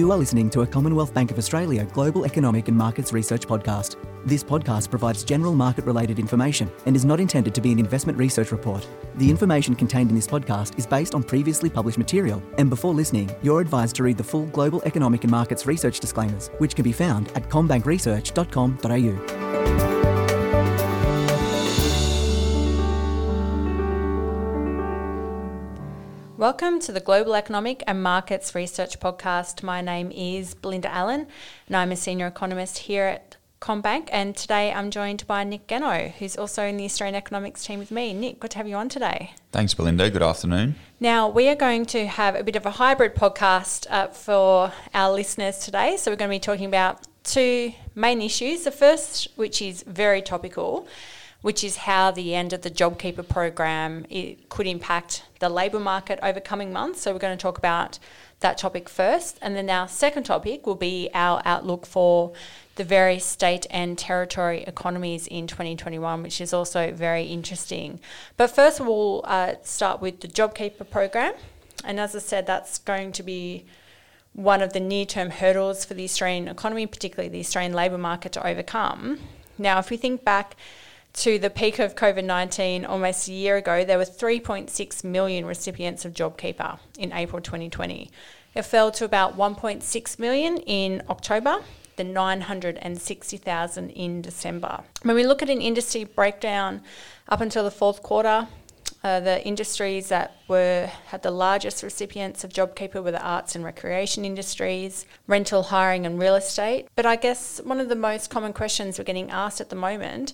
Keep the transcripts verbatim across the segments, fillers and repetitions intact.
You are listening to a Commonwealth Bank of Australia Global Economic and Markets Research podcast. This podcast provides general market-related information and is not intended to be an investment research report. The information contained in this podcast is based on previously published material, and before listening, you're advised to read the full Global Economic and Markets Research disclaimers, which can be found at combank research dot com dot a u. Welcome to the Global Economic and Markets Research Podcast. My name is Belinda Allen and I'm a Senior Economist here at CommBank, and today I'm joined by Nick Geno, who's also in the Australian Economics team with me. Nick, good to have you on today. Thanks, Belinda. Good afternoon. Now, we are going to have a bit of a hybrid podcast uh, for our listeners today. So we're going to be talking about two main issues. The first, which is very topical, which is how the end of the JobKeeper program it could impact the labour market over coming months. So we're going to talk about that topic first. And then our second topic will be our outlook for the various state and territory economies in twenty twenty-one, which is also very interesting. But first we'll uh, start with the JobKeeper program. And as I said, that's going to be one of the near-term hurdles for the Australian economy, particularly the Australian labour market, to overcome. Now, if we think back to the peak of COVID nineteen almost a year ago, there were three point six million recipients of JobKeeper in April twenty twenty. It fell to about one point six million in October, then nine hundred sixty thousand in December. When we look at an industry breakdown up until the fourth quarter, uh, the industries that were had the largest recipients of JobKeeper were the arts and recreation industries, rental, hiring and real estate. But I guess one of the most common questions we're getting asked at the moment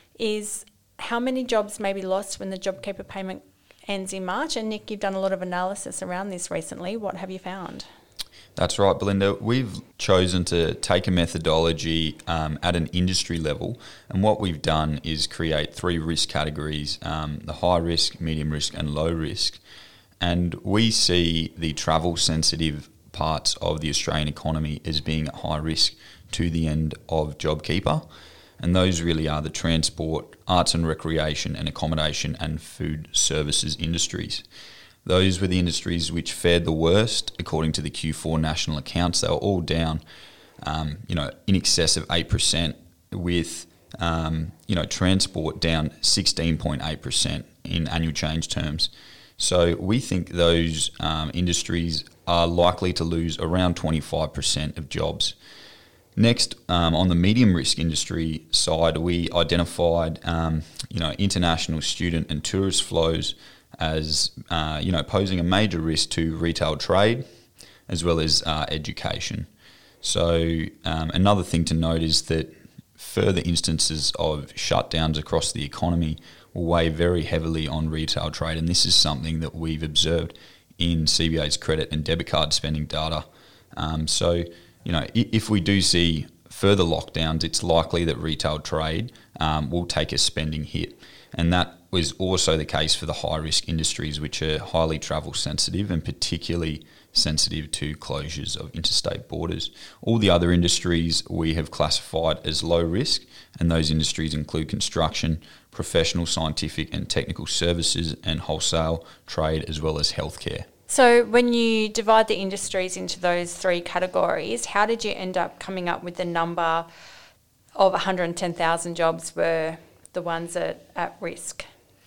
is how many jobs may be lost when the JobKeeper payment ends in March? And Nick, you've done a lot of analysis around this recently. What have you found? That's right, Belinda. We've chosen to take a methodology um, at an industry level, and what we've done is create three risk categories, um, the high risk, medium risk and low risk. And we see the travel sensitive parts of the Australian economy as being at high risk to the end of JobKeeper. And those really are the transport, arts and recreation and accommodation and food services industries. Those were the industries which fared the worst according to the Q four national accounts. They were all down, um, you know, in excess of eight percent, with, um, you know, transport down sixteen point eight percent in annual change terms. So we think those um, industries are likely to lose around twenty-five percent of jobs. Next, um, on the medium risk industry side, we identified, um, you know, international student and tourist flows as, uh, you know, posing a major risk to retail trade as well as uh, education. So um, another thing to note is that further instances of shutdowns across the economy will weigh very heavily on retail trade, and this is something that we've observed in C B A's credit and debit card spending data. Um, so, you know, if we do see further lockdowns, it's likely that retail trade um, will take a spending hit. And that was also the case for the high-risk industries, which are highly travel sensitive and particularly sensitive to closures of interstate borders. All the other industries we have classified as low risk, and those industries include construction, professional, scientific and technical services, and wholesale trade, as well as healthcare. So when you divide the industries into those three categories, how did you end up coming up with the number of one hundred ten thousand jobs were the ones at, at risk?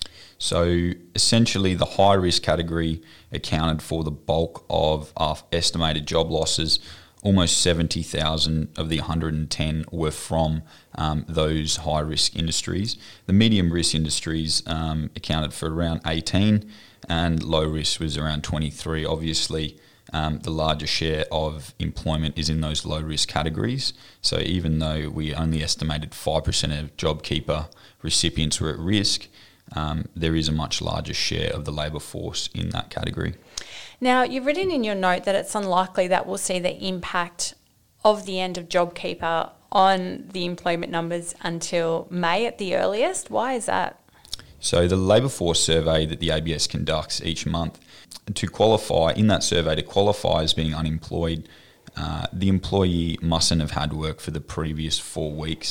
So essentially the high risk category accounted for the bulk of our estimated job losses. Almost seventy thousand of the one hundred ten were from um, those high risk industries. The medium risk industries um, accounted for around eighteen, and low risk was around twenty-three. Obviously, um, the larger share of employment is in those low risk categories. So even though we only estimated five percent of JobKeeper recipients were at risk, um, there is a much larger share of the labour force in that category. Now, you've written in your note that it's unlikely that we'll see the impact of the end of JobKeeper on the employment numbers until May at the earliest. Why is that? So the labour force survey that the A B S conducts each month, to qualify, in that survey, to qualify as being unemployed, uh, the employee mustn't have had work for the previous four weeks.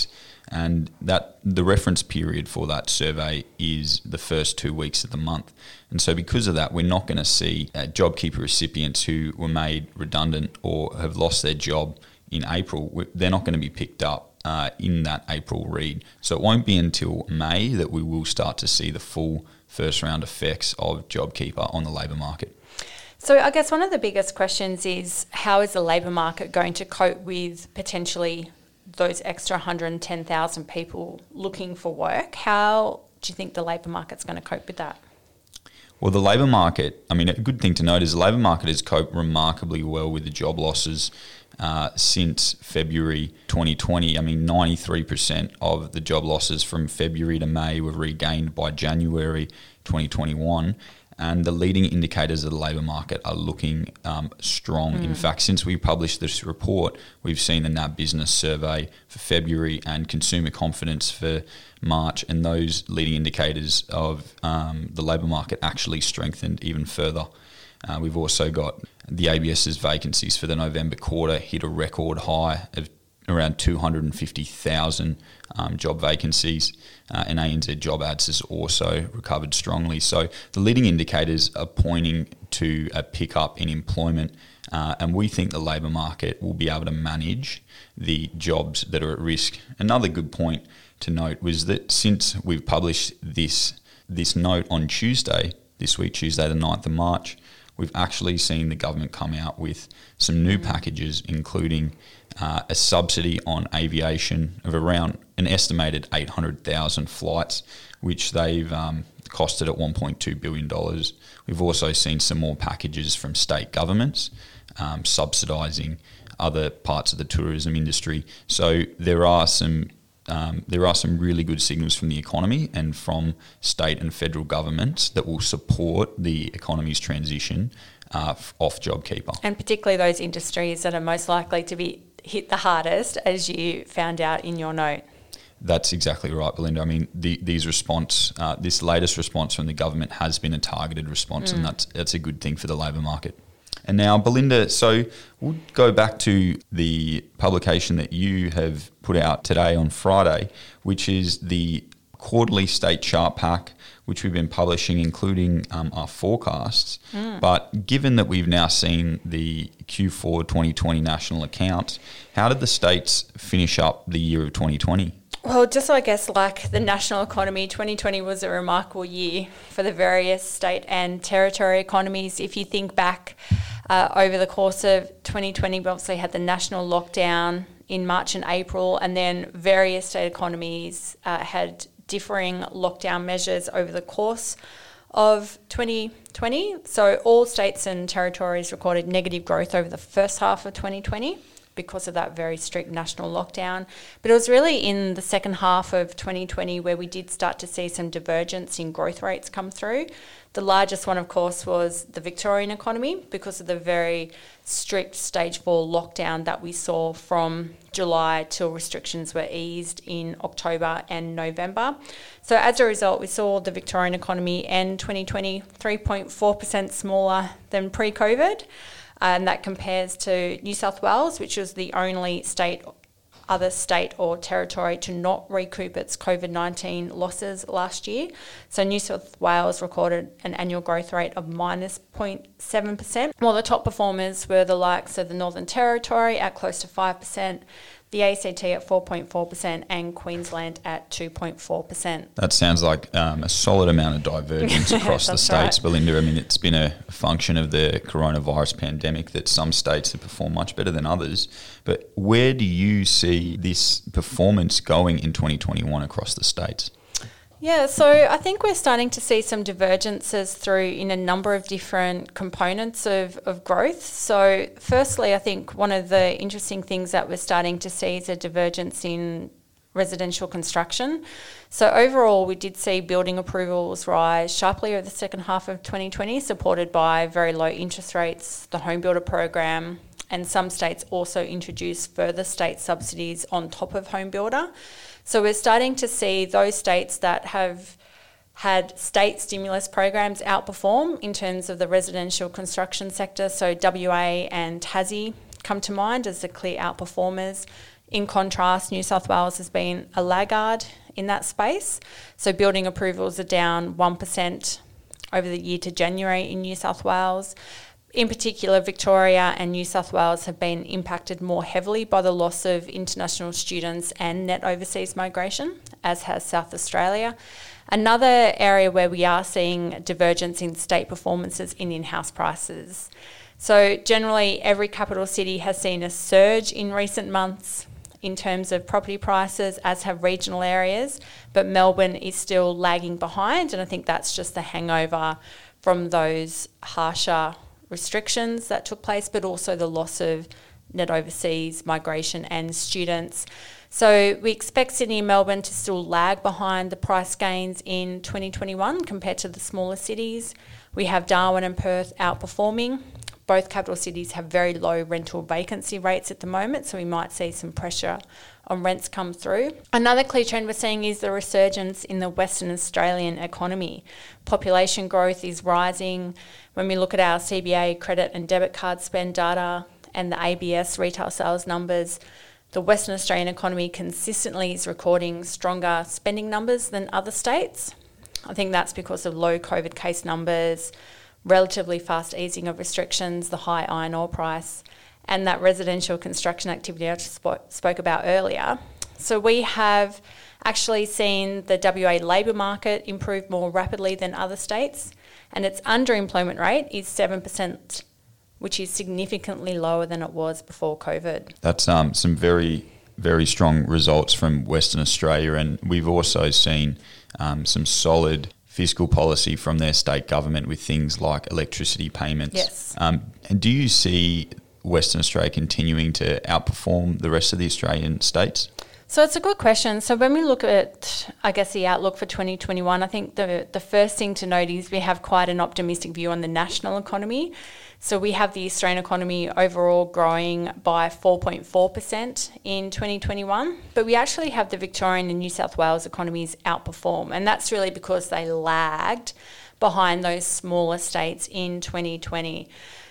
And that the reference period for that survey is the first two weeks of the month. And so because of that, we're not going to see uh, JobKeeper recipients who were made redundant or have lost their job in April. They're not going to be picked up uh, in that April read. So it won't be until May that we will start to see the full first round effects of JobKeeper on the labour market. So I guess one of the biggest questions is, how is the labour market going to cope with potentially those extra one hundred ten thousand people looking for work? How do you think the labour market's going to cope with that? Well, the labour market, I mean, a good thing to note is the labour market has coped remarkably well with the job losses uh, since February twenty twenty. I mean, ninety-three percent of the job losses from February to May were regained by January twenty twenty-one. And the leading indicators of the labour market are looking um, strong. Mm. In fact, since we published this report, we've seen the N A B Business Survey for February and consumer confidence for March, and those leading indicators of um, the labour market actually strengthened even further. Uh, we've also got the A B S's vacancies for the November quarter hit a record high of around two hundred fifty thousand um, job vacancies, uh, and A N Z Job Ads has also recovered strongly. So the leading indicators are pointing to a pickup in employment, uh, and we think the labour market will be able to manage the jobs that are at risk. Another good point to note was that since we've published this this note on Tuesday, this week, Tuesday the ninth of March, we've actually seen the government come out with some new packages, including uh, a subsidy on aviation of around an estimated eight hundred thousand flights, which they've um, costed at one point two billion dollars. We've also seen some more packages from state governments um, subsidising other parts of the tourism industry. So there are some Um, there are some really good signals from the economy and from state and federal governments that will support the economy's transition uh, off JobKeeper. And particularly those industries that are most likely to be hit the hardest, as you found out in your note. That's exactly right, Belinda. I mean, the, these response, uh, this latest response from the government has been a targeted response, mm. and that's that's a good thing for the labour market. And now, Belinda, so we'll go back to the publication that you have put out today on Friday, which is the quarterly state chart pack, which we've been publishing, including um, our forecasts. Mm. But given that we've now seen the Q four twenty twenty national accounts, how did the states finish up the year of twenty twenty? Well, just I guess like the national economy, twenty twenty was a remarkable year for the various state and territory economies. If you think back uh, over the course of twenty twenty, we obviously had the national lockdown in March and April, and then various state economies uh, had differing lockdown measures over the course of twenty twenty. So all states and territories recorded negative growth over the first half of twenty twenty. Because of that very strict national lockdown. But it was really in the second half of twenty twenty where we did start to see some divergence in growth rates come through. The largest one, of course, was the Victorian economy because of the very strict stage four lockdown that we saw from July till restrictions were eased in October and November. So as a result, we saw the Victorian economy end twenty twenty three point four percent smaller than pre-COVID. And that compares to New South Wales, which was the only state, other state or territory to not recoup its COVID nineteen losses last year. So New South Wales recorded an annual growth rate of minus zero point seven percent, while the top performers were the likes of the Northern Territory at close to five percent, the A C T at four point four percent and Queensland at two point four percent. That sounds like um, a solid amount of divergence across the states, right. Belinda. I mean, it's been a function of the coronavirus pandemic that some states have performed much better than others. But where do you see this performance going in twenty twenty-one across the states? Yeah, so I think we're starting to see some divergences through in a number of different components of, of growth. So firstly, I think one of the interesting things that we're starting to see is a divergence in residential construction. So overall, we did see building approvals rise sharply over the second half of twenty twenty, supported by very low interest rates, the Home Builder program, and some states also introduced further state subsidies on top of Home Builder. So we're starting to see those states that have had state stimulus programs outperform in terms of the residential construction sector. So W A and Tassie come to mind as the clear outperformers In contrast, New South Wales has been a laggard in that space. So building approvals are down one percent over the year to January in New South Wales. In particular, Victoria and New South Wales have been impacted more heavily by the loss of international students and net overseas migration, as has South Australia. Another area where we are seeing divergence in state performances in in-house prices. So generally, every capital city has seen a surge in recent months in terms of property prices, as have regional areas, but Melbourne is still lagging behind, and I think that's just the hangover from those harsher restrictions that took place, but also the loss of net overseas migration and students. So we expect Sydney and Melbourne to still lag behind the price gains in twenty twenty-one compared to the smaller cities. We have Darwin and Perth outperforming. Both capital cities have very low rental vacancy rates at the moment, so we might see some pressure on rents come through. Another clear trend we're seeing is the resurgence in the Western Australian economy. Population growth is rising. When we look at our C B A credit and debit card spend data and the A B S retail sales numbers, the Western Australian economy consistently is recording stronger spending numbers than other states. I think that's because of low COVID case numbers, relatively fast easing of restrictions, the high iron ore price, and that residential construction activity I just sp- spoke about earlier. So we have actually seen the W A labour market improve more rapidly than other states, and its underemployment rate is seven percent, which is significantly lower than it was before COVID. That's um, some very, very strong results from Western Australia, and we've also seen um, some solid fiscal policy from their state government with things like electricity payments. Yes. Um, and do you see Western Australia continuing to outperform the rest of the Australian states? So it's a good question. So when we look at, I guess, the outlook for twenty twenty-one, I think the, the first thing to note is we have quite an optimistic view on the national economy. So we have the Australian economy overall growing by four point four percent in twenty twenty-one, but we actually have the Victorian and New South Wales economies outperform, and that's really because they lagged behind those smaller states in twenty twenty.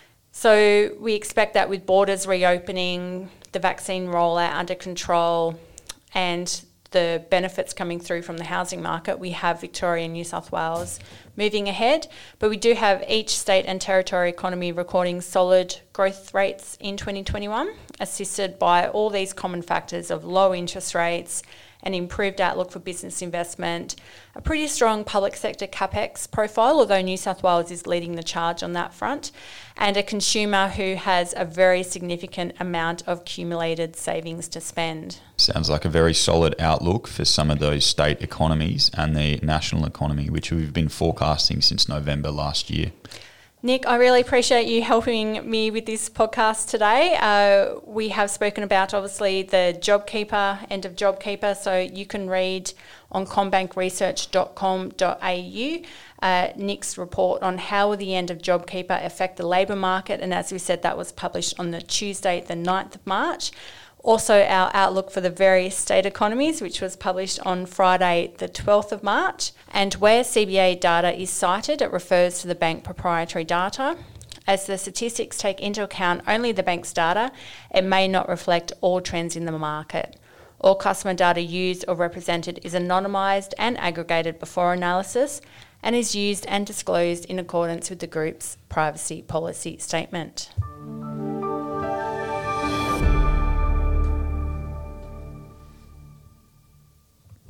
So we expect that with borders reopening, the vaccine rollout under control, and the benefits coming through from the housing market, we have Victoria and New South Wales moving ahead. But we do have each state and territory economy recording solid growth rates in twenty twenty-one, assisted by all these common factors of low interest rates, an improved outlook for business investment, a pretty strong public sector capex profile, although New South Wales is leading the charge on that front, and a consumer who has a very significant amount of accumulated savings to spend. Sounds like a very solid outlook for some of those state economies and the national economy, which we've been forecasting since November last year. Nick, I really appreciate you helping me with this podcast today. Uh, we have spoken about, obviously, the JobKeeper, end of JobKeeper, so you can read on combank research dot com dot a u uh, Nick's report on how will the end of JobKeeper affect the labour market, and as we said, that was published on the Tuesday, the ninth of March. Also, our outlook for the various state economies, which was published on Friday, the twelfth of March. And where C B A data is cited, it refers to the bank proprietary data. As the statistics take into account only the bank's data, it may not reflect all trends in the market. All customer data used or represented is anonymised and aggregated before analysis and is used and disclosed in accordance with the group's privacy policy statement.